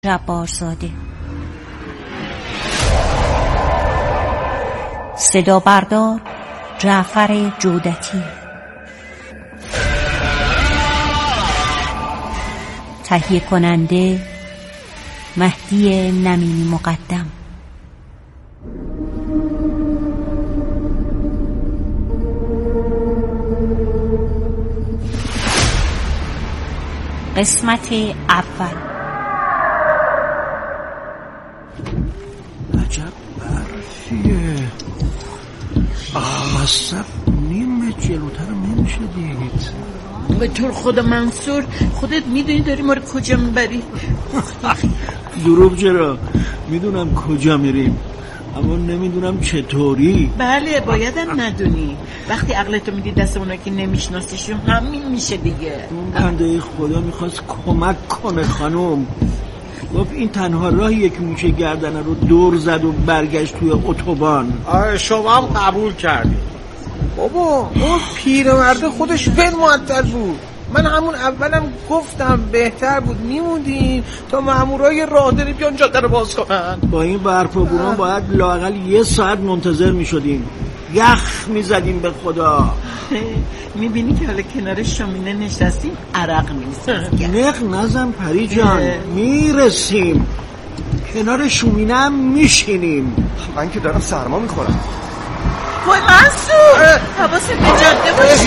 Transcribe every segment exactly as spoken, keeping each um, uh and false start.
جبارزاده. صدا بردار جعفر جودتی. تهیه کننده مهدی نمینی مقدم. قسمت اول. عجب برفیه. آه مصب نیمه جلوتر نمیشه دید. به طور خدا منصور خودت میدونی داری ما رو کجا میبری؟ دروغ چرا؟ میدونم کجا میریم اما نمیدونم چطوری. بله بایدم ندونی. وقتی عقلتو میدی دست اونا که نمیشناسیشون همین میشه دیگه. اون بنده خدا میخواست کمک کنه خانم. گفت این تنها راهیه که میشه گردنه رو دور زد و برگشت توی اتوبان. آره شما هم قبول کردی. بابا اون پیرمرده خودش بد معطل بود. من همون اولم گفتم بهتر بود میموندین تا مامورای راهداری بیان جاده رو باز کنن. با این برف و بوران باید لااقل یه ساعت منتظر میشدیم. یخ میزدیم به خدا. میبینی که حالا کنار شومینه نشستیم عرق میریزیم. نق نزن پری جان، میرسیم کنار شومینه هم میشینیم. من که دارم سرما میخورم. وای منصور حواست به جاده باشی.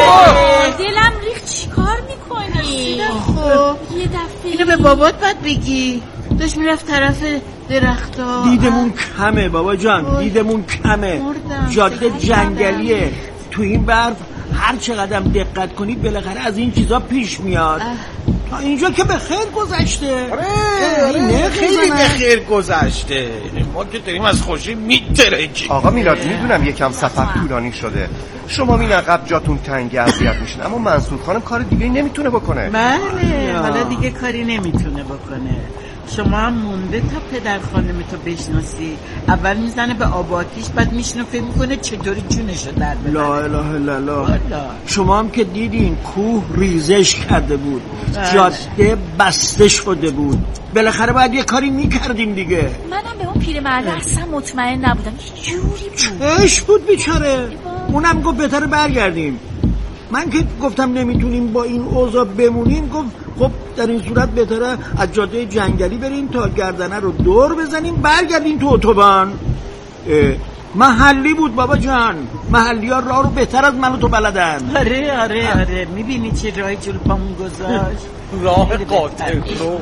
دلم ریخت. چی کار میکنی؟ خب یه دفعه اینو به بابات باید بگی. داشت میرفت طرف درختا. دیدمون کمه بابا جان، دیدمون کمه. جاده جنگلیه. تو این برف هر چقدر دقت کنید بالاخره از این چیزا پیش میاد. تا اینجا که به خیر گذشته. آره خیلی به خیر گذشته. ما که داریم از خوشی میترکیم. آقا میلاد میدونم یکم سفر طولانی شده، شما این عقب جاتون تنگه اذیت میشین، اما منصور خانم کار دیگه نمیتونه بکنه. بله حالا دیگه کاری نمیتونه بکنه. شما هم مونده تا پدر خانمتو بشناسی. اول میزنه به آب آتیش، بعد میشنه فکر میکنه چطوری جونشو در ببره. لا اله الا الله. شما هم که دیدین کوه ریزش کرده بود، جاده بسته شده بود. بالاخره باید یه کاری میکردیم دیگه. منم به اون پیرمرد اصلا مطمئن نبودم. جوری بود چش بود بیچاره. اونم گفت بهتره برگردیم. من که گفتم نمیتونیم با این اوضاع بمونیم، گفت خب در این صورت بهتره از جاده جنگلی بریم تا گردنه رو دور بزنیم برگردیم تو اتوبان. محلی بود بابا جان. محلی ها راه رو بهتر از من و تو بلدن. آره آره آره میبینی چه راهی جلو پامون گذاشت. راه قاطع رو.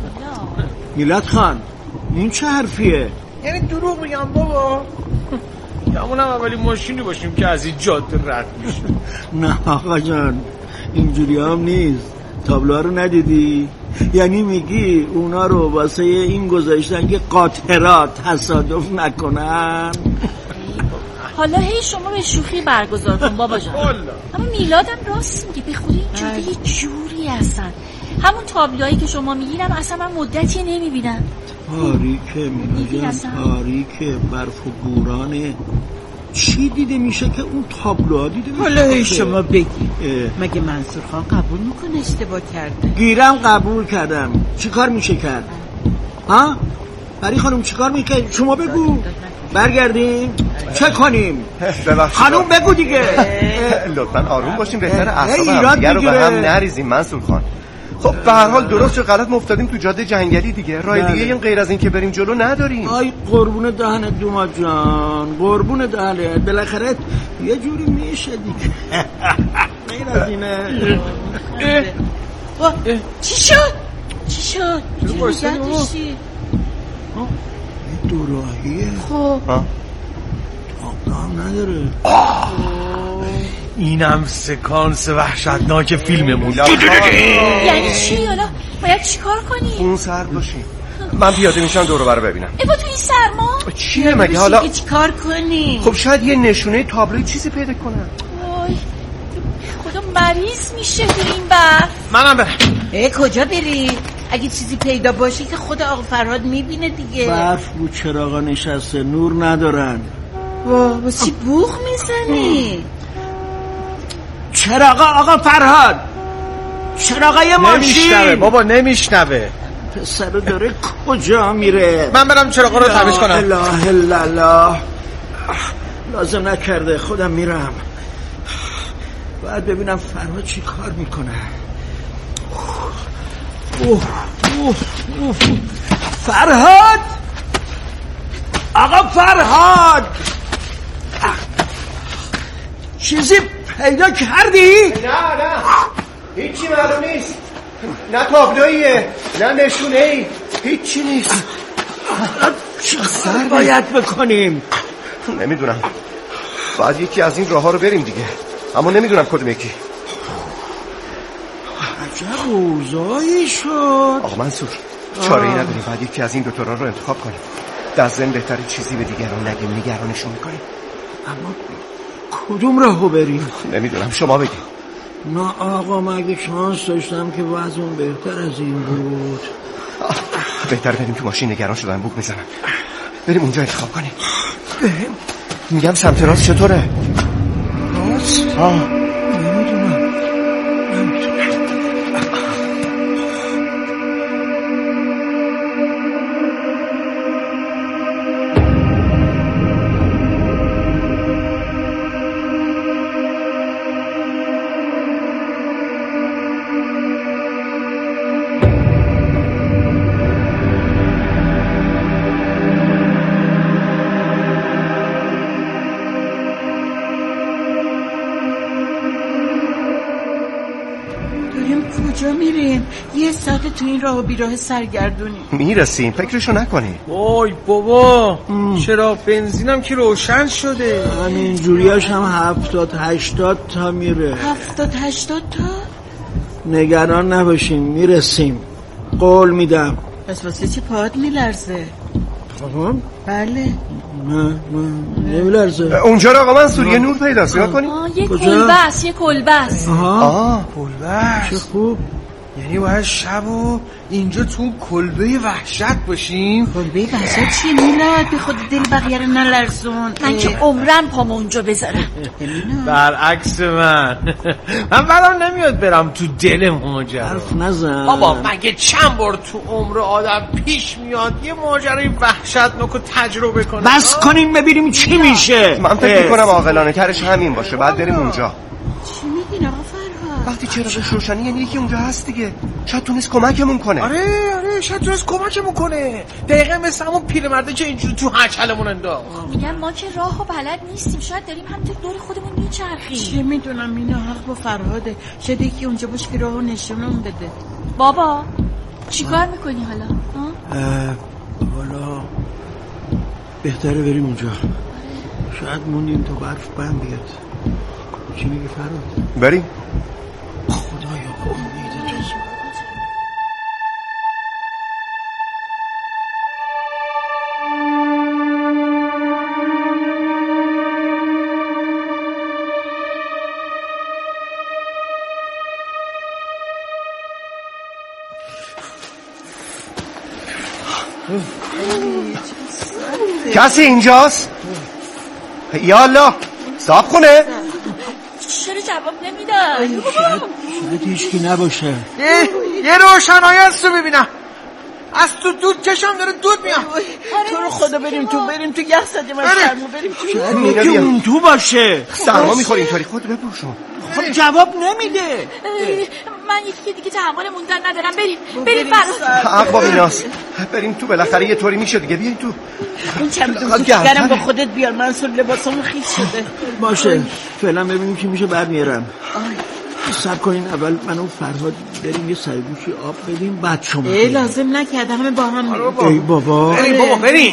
میلاد خان این چه حرفیه؟ یعنی دروغ میگم بابا. همون هم اولی ماشینی باشیم که از این جاده رد میشه. نه آقا جان اینجوری هم نیست. تابلوها رو ندیدی؟ یعنی میگی اونا رو واسه این گذاشتن که قاطرات تصادف نکنن. حالا هی شما به شوخی برگزار کن بابا جان. اما میلادم راست میگه. به خود این جاده یه جوری هستن. همون تابلوهایی که شما میگیرم اصلا من مدتی نمیبینم. تاریکه میلاد جان، تاریکه، برف و بورانه. چی دیده میشه که اون تابلوها دیده میشه؟ حالا شما بگی مگه منصور خان قبول میکنه اشتباه کرده؟ گیرم قبول کردم. چی کار میشه کرد؟ ها؟ پری خانم چی کار میشه؟ شما بگو. برگردیم؟ چه کنیم؟ خانم بگو دیگه. لطفاً آروم باشیم، بهتر اعصاب همدیگه رو به هم نریزیم منصور خان. خب به هر حال درست و غلط مفتادیم تو جاده جنگلی دیگه. راه دیگه این غیر از این که بریم جلو نداریم. آی قربون دهنت دوما جان، قربون دهنت. بالاخره یه جوری میشه دیگه. غیر از اینه. چی شد؟ چی شد؟ چی نگردشی؟ یه دوراهیه. خب تابلو نداره. اینم سکانس وحشتناک فیلممون. یعنی چی؟ حالا باید چی کار کنی؟ اون سرد باشیم. من پیاده میشم دور و بر ببینم. ایوا تو این سرما چیه مگه حالا؟ چی کار کنی؟ خب شاید یه نشونه تابلوی چیزی پیدا کنم. وای خدا مریض میشه تو این برف. منم برم. ای کجا بری؟ اگه چیزی پیدا باشه که خود آقا فرهاد میبینه دیگه. برف بود چراغا نشسته، نور ندارن. واه واسه چی بوخ میزنی؟ چراغا آقا فرهاد، چراغای ماشین. نمیشنوه بابا نمیشنوه. پسر داره کجا میره؟ من برم چراغا رو تمیز کنم. اله الا الله، لازم نکرده، خودم میرم. باید ببینم فرهاد چی کار میکنه. اوه اوه اوه. فرهاد، آقا فرهاد، چیزی پیدا کردی؟ نه نه هیچی معلوم نیست، نه تابلویه نه نشونه ای، هیچی نیست. چه کار باید بکنیم؟ نمیدونم، باید یکی از این راه ها رو بریم دیگه، اما نمیدونم کدوم یکی. عجب اوضاعی شد. آقا منصور، چاره ای نداریم، باید یکی از این دو تا راه رو انتخاب کنیم. در ضمن بهتره چیزی به دیگران نگیم، نگرانشون میکنیم. اما کدوم راهو بریم؟ نمیدونم، شما بگید. نه آقا، من اگه شانس داشتم که وضعون بهتر از این بود. بهتر بریم تو ماشین، نگران شدن بوق میزنن. بریم اونجا انتخاب کنیم. میگم سمت راست چطوره؟ راست؟ آه نمیدونم نمیدونم کجا میریم؟ یه ساعت تو این راه و بیراه سرگردونیم. میرسیم، فکرشو نکنی. وای بابا، چرا بنزینم که روشن شده. همین جوریاش هم هفتاد هشتاد تا میره. هفتاد هشتاد تا؟ نگران نباشین، میرسیم، قول میدم. پس واسه چی پاهات میلرزه؟ خواهم؟ بله. نه نه نمیلرزه. اونجا رو آقا منصور یه نور پیداست، نگاه کنی. یه کلبس، یه کلبس. آها کلبس، چه خوب. یعنی باید شب و اینجا تو کلبه وحشت باشیم. کلبه وحشت چیه میلاد؟ به خود دل بقیه رو نلرزون. من که عمرم پامو اونجا بذارم. برعکس من من برام نمیاد برم تو دل ماجرا. حرف نزن بابا، مگه چند بار تو عمر آدم پیش میاد یه ماجرای وحشتناک رو تجربه کنه؟ بس کنیم ببینیم چی میشه. من فکر میکنم عاقلانه ترش همین باشه، بعد بریم اونجا. چی میگین آقا فرهاد؟ وقتی چراغش روشنی یعنی یکی اونجا هست دیگه، شاید تونست کمکمون کنه. آره آره شاید تونست کمکمون کنه، دقیقا مثل همون پیرمرده که اینجوری تو هچلمون انداخت. میگم ما که راه و بلد نیستیم، شاید داریم همینطور دور خودمون میچرخیم. چه میدونم، اینا حق با فرهاده، شاید یکی اونجا باشه که راهو نشونمون بده. بابا چیکار میکنی حالا؟ حالا بهتره بریم اونجا، شاید موندیم تا برف بند بیاد. چی میگی فرهاد؟ بریم. خدایا امید جز کسی اینجاست؟ یا الله، صاحب خونه؟ چرا جواب نمیدن؟ شاید هیچکی نباشه. یه روشنایی هست رو ببینم، از تو دود چشم داره دود میاد. تو رو خدا بریم تو، بریم تو، یخ زدیم از سرما، بریم تو. شاید یکی اون تو باشه. سرما میخوری اینطوری، خود بپوشون. خب جواب نمیده. من یکی دیگه تحمل موندن ندارم، بریم بریم فرهاد. حق با ایناست، بریم تو، بالاخره یه طوری میشه دیگه. بیاین تو. این چند دوست دیگرم با خودت بیار، منصور لباسمون خیس شده. باشه فعلا ببینیم چی میشه، بعد میارم. صبر کنین اول من و فرهاد بریم یه سرگوشی آب بدیم، بعد شما. ای لازم نکرده، همه با هم میریم. ای بابا بریم بابا بریم.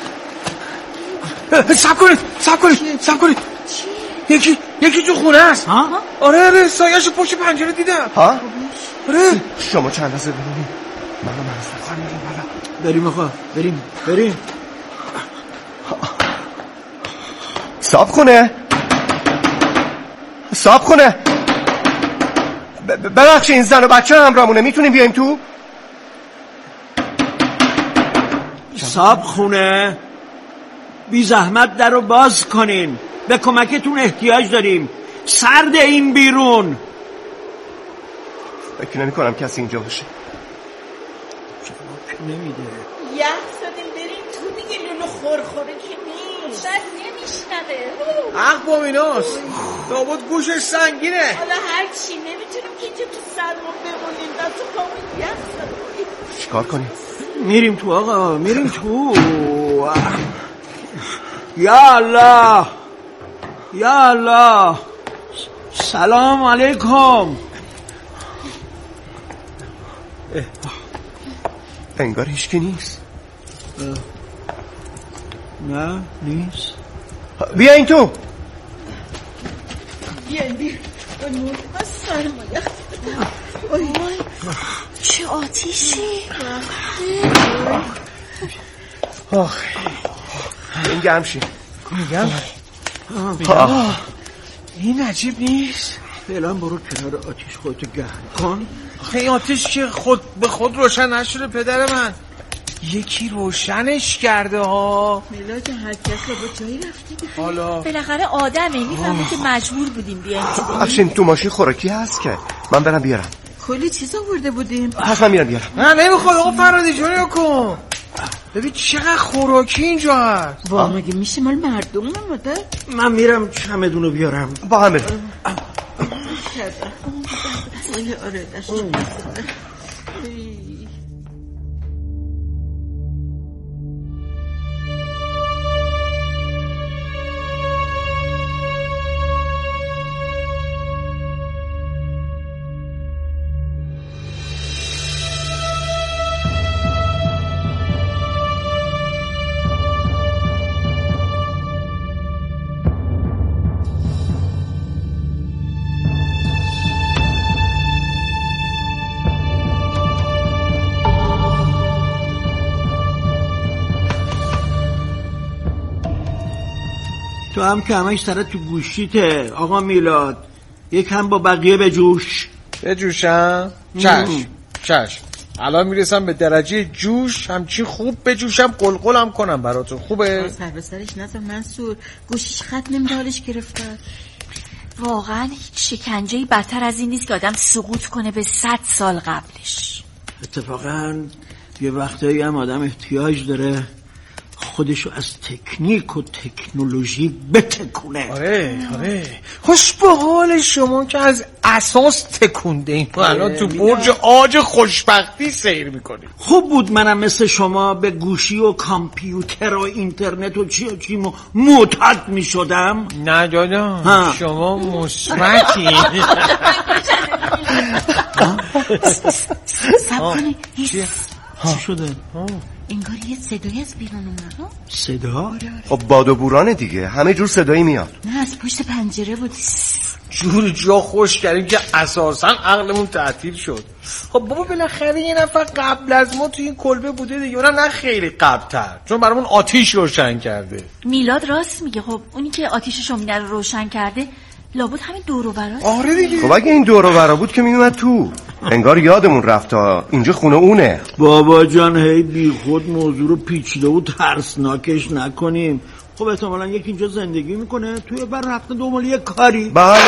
صبر کنید صبر کنید صبر کنید، یکی یکی تو خونه است. ها؟ آره آره سایه‌شو پشت پنجره دیدم. ها؟ آره شما چند لحظه ببینید، من و منصور خانم میریم بالا. بریم آقا، بریم بریم. صاحب خونه، صاحب خونه، ببخشید این زن و بچه همراهمونه، میتونیم بیایم تو؟ صاحب خونه، بی زحمت در رو باز کنین، به کمکتون احتیاج داریم، سرد این بیرون. فکر نمی کنم کسی اینجا باشه. نمیده. یخ زدیم بریم تو دیگه، لولو خورخوره که نیست. شاید نمیشنده. حق با میناس لابد گوشش سنگینه. حالا هر چی نمیتونیم که اینجا تو سرما بمونیم، دست و پامون یخ زدیم. چیکار کنیم؟ میریم تو آقا، میریم تو. یا الله یا الله. سلام علیکم. انگار هیچکی نیست. نه نیست. بیا این تو. بیا بیا نور از سرما یخ. وای چه آتیشی. آخ این گرم شید. میگم این عجیب نیست. فعلا برو کنار آتیش خودتو گرم کن. آخه این آتیش که خود به خود روشن نشده پدر من، یکی روشنش کرده ها. میلاد هر کس رو با جایی رفتی حالا بالاخره آدمه میفهمه که مجبور بودیم بیایم. افشین تو ماشین خوراکی هست که من برم بیارم. کلی چیز آورده بودیم. پس من میرم بیارم. نه نمیخواد آقا فرادی جونیو کن. ببین چقدر خوراکی اینجا هست. وا مگه میشه مال مردم نماده؟ من میرم چمدونو بیارم. با هم بریم. آره دست تو هم که همش سرت تو گوشیته آقا میلاد. یکم با بقیه بجوش. بجوشم؟ چشم چشم. الان میرسم به درجه جوش، همچین خوب بجوشم قلقلم کنم براتون. خوبه؟ سر به سرش نذار منصور، گوشیش خط نمیده حالش گرفته. واقعا هیچ شکنجه‌ای بدتر از این نیست که آدم سقوط کنه به صد سال قبلش. اتفاقا یه وقتایی هم آدم احتیاج داره خودشو از تکنیک و تکنولوژی بتکونه. آره آره. خوش به حال شما که از اساس تکونده این الان تو برج عاج خوشبختی سیر میکنی. خوب بود منم مثل شما به گوشی و کامپیوتر و اینترنت و چی و چی معتاد میشدم. نه دادا شما مثبتی. سب کنی چی شده؟ انگار یه صدایی از بیرون اومد. صدا؟ خب باد و بورانه دیگه، همه جور صدایی میاد. نه از پشت پنجره بود. جور جا خوش کردیم که اساسا عقلمون تعطیل شد. خب بابا بالاخره یه نفر قبل از ما تو این کلبه بوده دیگه، اونم نه خیلی قبل‌تر، چون برامون آتیش روشن کرده. میلاد راست میگه. خب اونی که آتیش شومینه رو روشن کرده لابد همین دور و براست. آره دیگه. خب اگه این دور و برا بود که میومد تو. انگار یادمون رفت ها اینجا خونه اونه. بابا جان هی بی خود موضوع رو پیچیده و ترسناکش نکنیم. خب احتمالاً یکی اینجا زندگی میکنه توی بر رفته دنبال یه کاری. بله.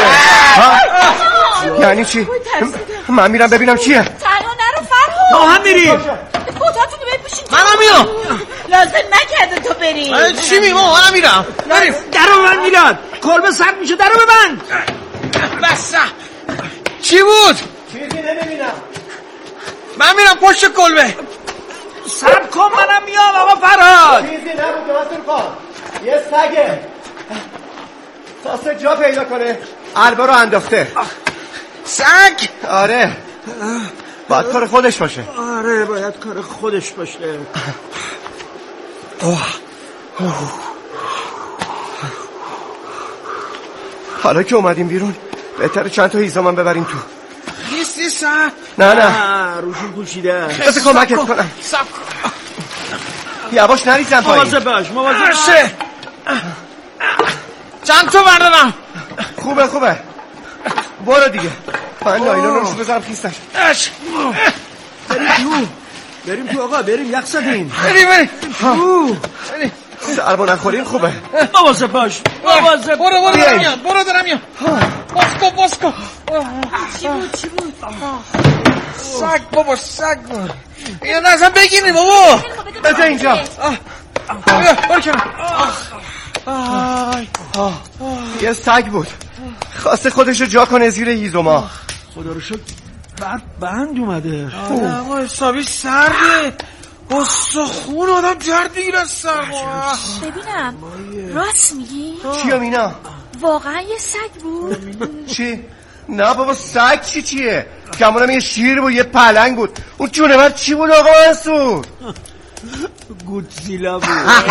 یعنی چی؟ من میرم ببینم چیه. تنها نرو فرهاد. ما هم میریم. کتاتونو بپوشین. منم میام. لازم نکرده تو بری. من چی میگم؟ منم میرم. بریم. درو ببند میلاد. کلبه سرد میشه. درو ببند. بس. چی بود؟ چیزی نمیبینم. من میرم پشت کلبه. سب کن منم میام آقا فرهاد. چیزی نبود ناصر خان. یه سگه. تاسه جا پیدا کنه البا رو انداخته. سگ؟ آره باید کار خودش باشه. آره باید کار خودش باشه. حالا که اومدیم بیرون بهتره چند تا هیزا من ببریم تو. نیستی سر؟ نه نه روشون پوشیده. بس کمکت کنم. سب کن. یواش نریزم پایین. مواظب باش مواظب باش. چند تا بردارم. خوبه خوبه برو دیگه. من نایلون روش بذارم خیستش. بریم تو بریم تو آقا بریم یخ زدیم. بریم بریم بریم سرما نخوریم خوبه. مواظب باش مواظب. برو برو دارم میام برو دارم میام. باسکو باسکو. چی بود چی بود؟ سگ بابا سگ یا نه اصلا بگیری بابا بذار اینجا بیا برو کنم یه سگ بود خواسته خودشو جا کنه زیر هیزوما خدا رو شکر برد بند اومده آقا حسابی سرده استخون آدم درد میگیره از سرما ببینم راست میگی؟ چیه مینا؟ واقعا یه سگ بود؟ چی؟ نه بابا سگ چی چیه؟ گمونم یه شیر بود یه پلنگ بود اون جونور چی بود آقا منصور؟ گودزیلا بود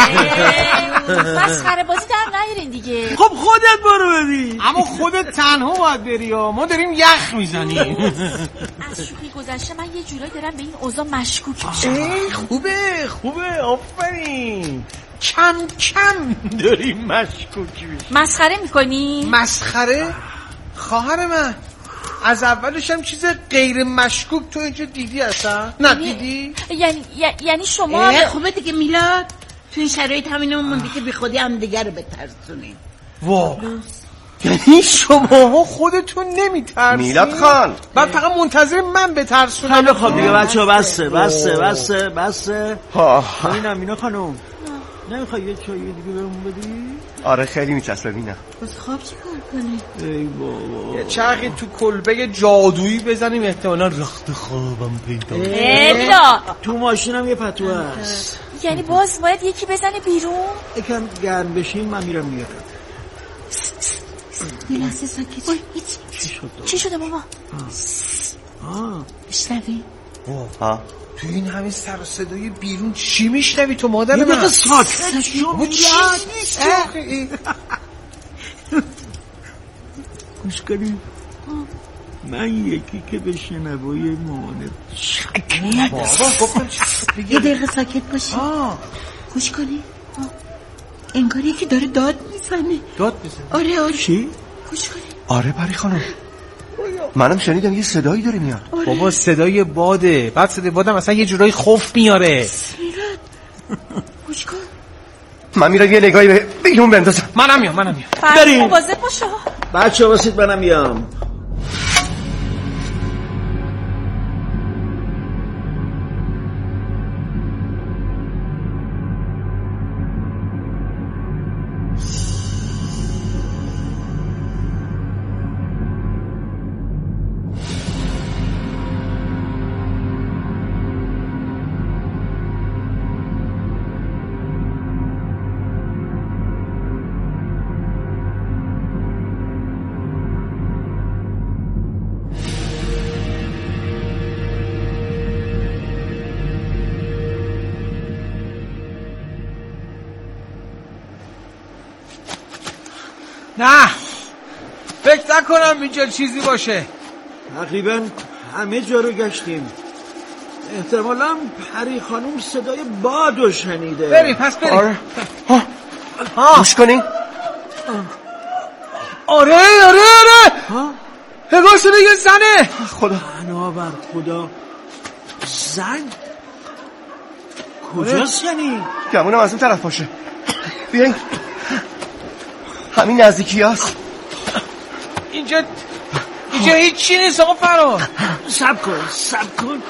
مسخره بازی در نیارین دیگه خب خودت برو ببین اما خودت تنها باید بری ما داریم یخ میزنیم از شوخی گذشته من یه جورایی دارم به این اوضاع مشکوک میشم ای خوبه خوبه آفرین کم کم داریم مشکوک میشیم مسخره میکنی؟ مسخره؟ خواهر من از اولش هم چیز غیر مشکوک تو اینجا دیدی اصلا؟ نه دیدی؟ یعنی یعنی شما خوبه دیگه میلاد تو این شرایط همینمون موندی که بی خودی هم دیگه رو بترسونی وا یعنی شما خودتون نمیترسید؟ میلاد خان بعد فقط منتظر من بترسونم خیلی خوب دیگه بچه بسته بسته بسته بسته ببینم مینا خانم نمیخوای یه چایی دیگه بهمون بدی؟ آره خیلی میچسبه مینا بس خواب چی کار کنی؟ ای بابا یه چرخی تو کلبه جادویی بزنیم احتمالا رخت خوابم پیدا ایلا تو ماشینم یه پتو هست یعنی باز باید یکی بزنه بیرون؟ یکم گرم بشین من میرم میارم یه لحظه ساکت چی شد؟ چی شده بابا؟ آه بشنوی؟ ها تو این همین سر و صدای بیرون چی میشنوی تو مادر یه من؟ دقیقه ساکت شو میلاد گوش کنیم من یکی که به شنوای مامانت شک بابا گفتم یه دقیقه ساکت باشی گوش کنی انگار یکی داره داد میزنه داد بزنه آره آره چی؟ گوش کنی آره پری خانم منم شنیدم یه صدایی داره میاد آره. بابا صدای باده بعد صدای بادم اصلا یه جورایی خوف میاره میلاد گوش کن من میرم یه نگاهی به بیرون بندازم منم میام منم میام بریم مواظب باشه بچه واسید منم میام نه فکر نکنم اینجا چیزی باشه تقریبا همه جا رو گشتیم احتمالا پری خانوم صدای بادو شنیده بریم پس بریم آره گوش کنین آره آره آره نگاه شده یه زنه خدا بنابر خدا زن کجاست یعنی؟ گمونم از اون طرف باشه بیاین همین نزدیکی هست اینجا اینجا هیچ چی نیست آقا فرار سب کن سب کن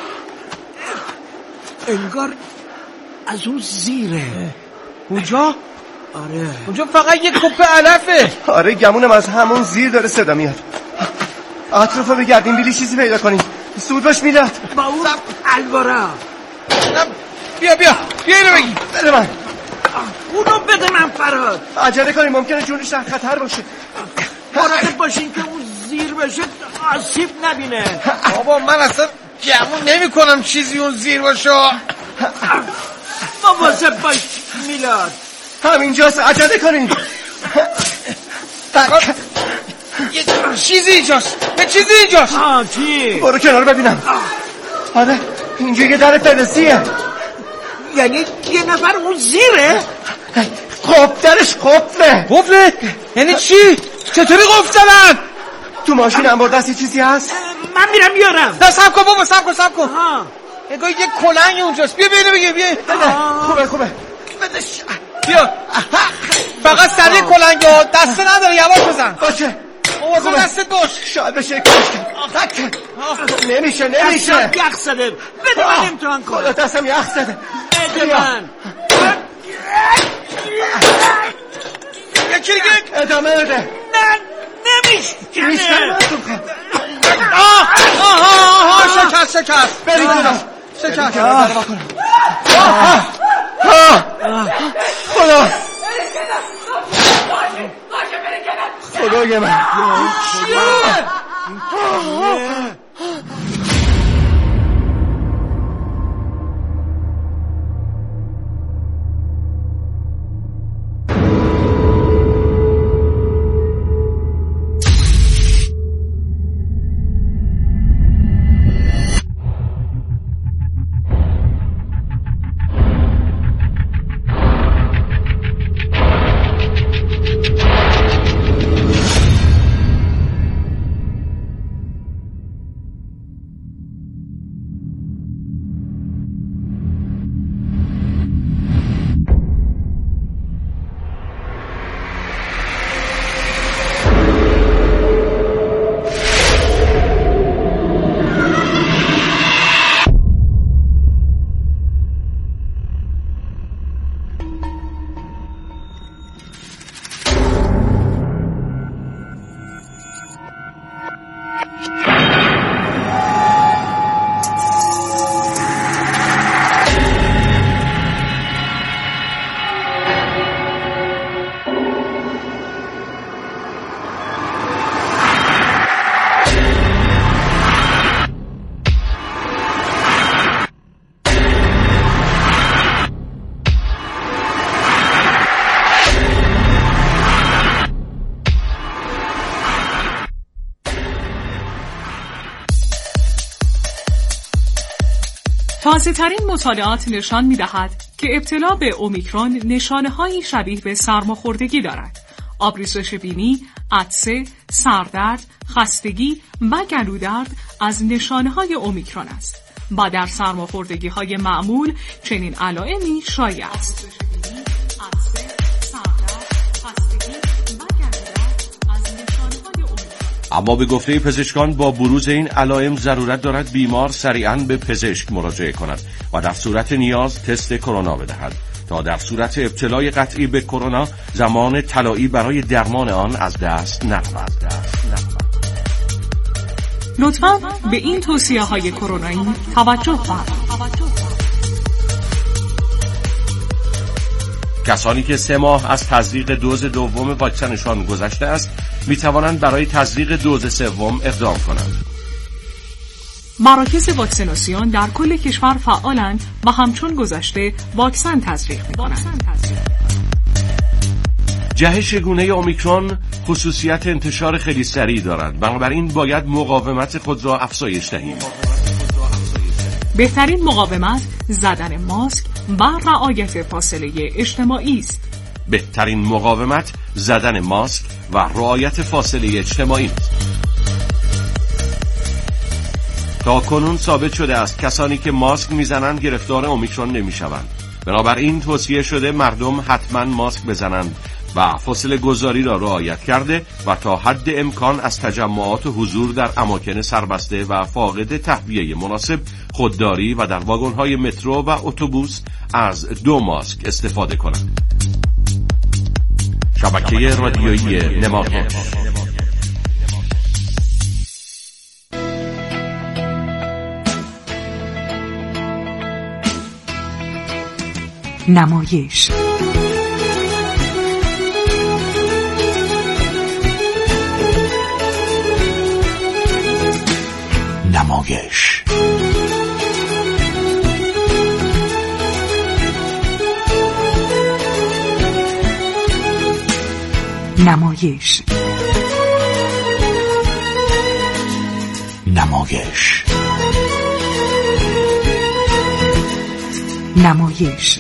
انگار از اون زیره اونجا؟ آره اونجا فقط یه کپه علفه آره گمونم از همون زیر داره صدا میاد اطرافو بگردیم بیلی چیزی پیدا کنیم سود باش میلاد با اون الوارا بیا بیا بیا اینو بگی بده من اونو بده من فراد عجله کنیم ممکنه جونش در خطر باشه مراقب باشین که اون زیر بشه آسیب نبینه بابا من اصلا گمون نمی کنم چیزی اون زیر باشه مواظب باش میلاد همینجاست عجله کنیم یه چیزی اینجاست یه چیزی اینجاست آه چی؟ برو کنار ببینم آره اینجا یه در فلزیه یعنی یه نفر اون زیره؟ خب درش قفله قفله؟ یعنی چی؟ چطوری قفل زدن؟ تو ماشین هم بردستی چیزی هست؟ من میرم میارم نه سب کن بابا سب کن سب کن ها نگاه یه کلنگ اونجاست بیا بیا بیا بیا خوبه خوبه بیا فقط سریع کلنگ ها دسته نداره یواش بزن باشه مواظب دستت باش. شاید بشه کشکم. نمیشه نمیشه. یخ زده. بده من امتحان کنم. خدا دستم یخ زده. بده من. یکی دیگه ادامه بده. نه نمیشه. میشه. آه آه آه شکست شکست. برید جلو. شکست. خدا خدای من. تازه‌ترین مطالعات نشان می‌دهد که ابتلا به اومیکرون نشانه‌هایی شبیه به سرماخوردگی دارد. آبریزش بینی، عطسه، سردرد، خستگی و گلودرد از نشانه‌های اومیکرون است و در سرماخوردگی‌های معمول چنین علائمی شایع است. اما به گفته پزشکان با بروز این علائم ضرورت دارد بیمار سریعاً به پزشک مراجعه کند و در صورت نیاز تست کرونا بدهد تا در صورت ابتلای قطعی به کرونا زمان طلایی برای درمان آن از دست نرود. لطفاً به این توصیه‌های کرونایی توجه کنید. کسانی که سه ماه از تزریق دوز دوم واکسنشان گذشته است می توانند برای تزریق دوز سوم اقدام کنند. مراکز واکسیناسیون در کل کشور فعالند و همچون گذشته واکسن تزریق می کنند. جهش گونه اومیکرون خصوصیت انتشار خیلی سریع دارد، بنابراین باید مقاومت خود را افزایش دهیم. بهترین مقاومت زدن ماسک و رعایت فاصله اجتماعی است. بهترین مقاومت زدن ماسک و رعایت فاصله اجتماعی است. تا کنون ثابت شده است کسانی که ماسک میزنند گرفتار اومیکرون نمیشوند. بنابراین توصیه شده مردم حتما ماسک بزنند و فاصله گذاری را رعایت کرده و تا حد امکان از تجمعات و حضور در اماکن سربسته و فاقد تهویه مناسب خودداری و در واگن‌های مترو و اتوبوس از دو ماسک استفاده کنند. شبکه رادیویی نمایش. نمایش نمایش نمایش نمایش نمایش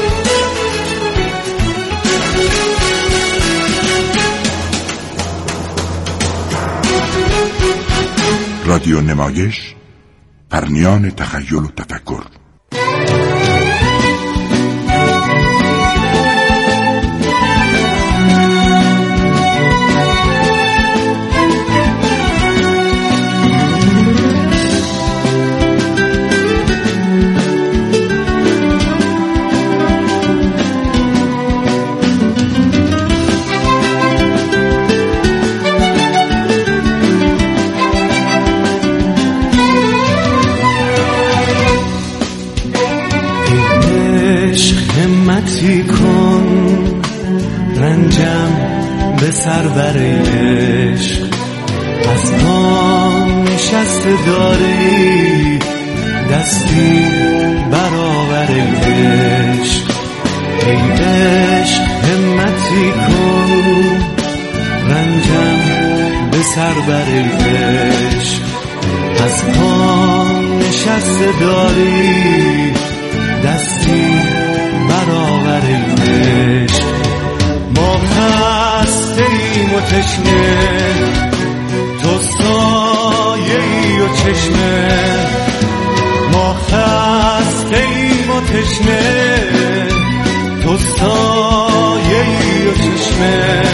رادیو نمایش، پرنیان تخیل و تفکر. عشق همتی کن، رنجم به سر بر عشق. از پا نشسته داری، دستی برابر عشق. ای عشق همتی کن، رنجم به سر بر عشق. از پا نشسته داری، دستی برابر عشق. ما خسته ایم و تشنه، تو سایه ای و چشمه. ما خسته ایم و تشنه، تو سایه ای و چشمه.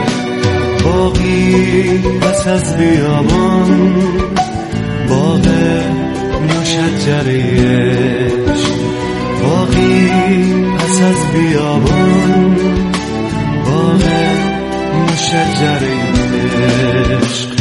باقی پس از بیابان، باغ مشجره عشق. باقی پس از بیابان، باغ مشجره عشق.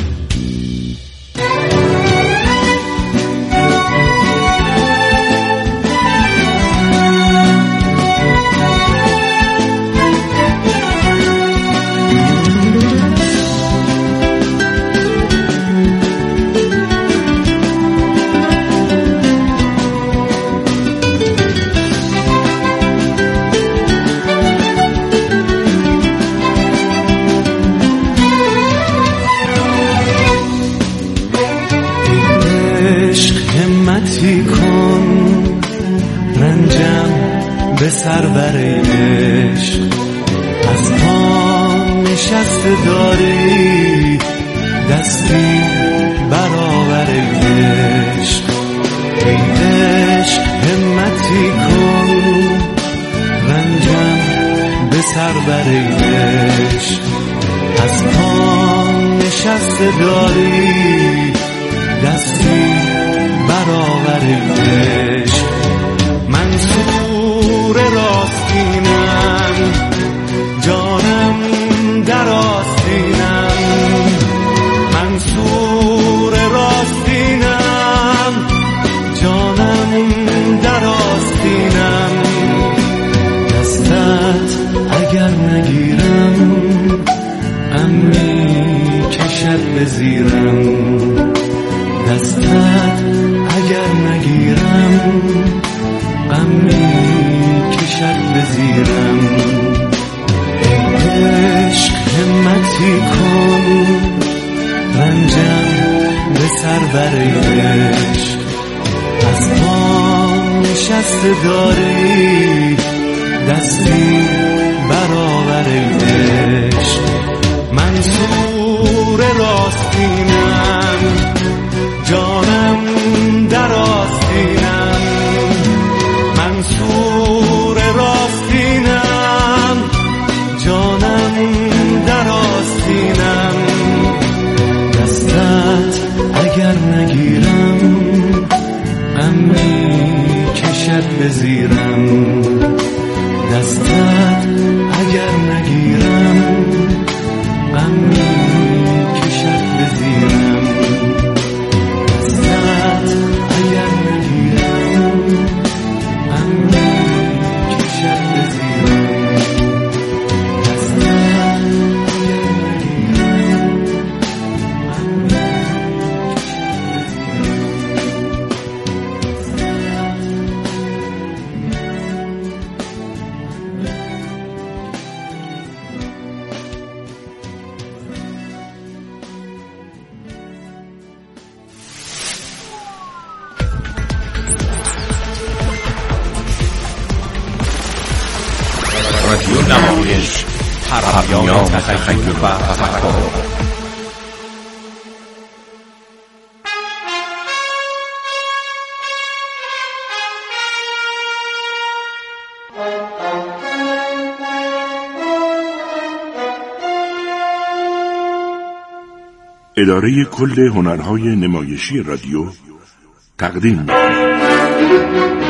به سر بر عشق. از پا نشسته داری، دستی برابر عشق. ای عشق همتی کن، رنجم به سر بر عشق. از پا نشسته داری، دستی برابر عشق. منصور راستینم، جانم در آستینم. منصور راستینم، جانم در آستینم. دستت اگر نگیرم، غمی کشد به زیرم. دستت اگر نگیرم، غمی کشد به زیرم. عشق همتی کن، رنجم به سر بر عشق. از پا نشسته داری، دستی برابر عشق. منصور راستینم، جانم در آستینم. منصور راستینم، جانم در آستینم. دستت اگر نگیرم، غمی کشد به زیرم. دستت اگر نگیرم، غمی کشد به زیرم. دستت اگر نگیرم، رادیو نمایش، پرنیان تخیل و تفکر. اداره کل هنرهای نمایشی رادیو تقدیم می‌کند.